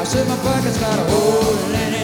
said my pocket's got a hole in it.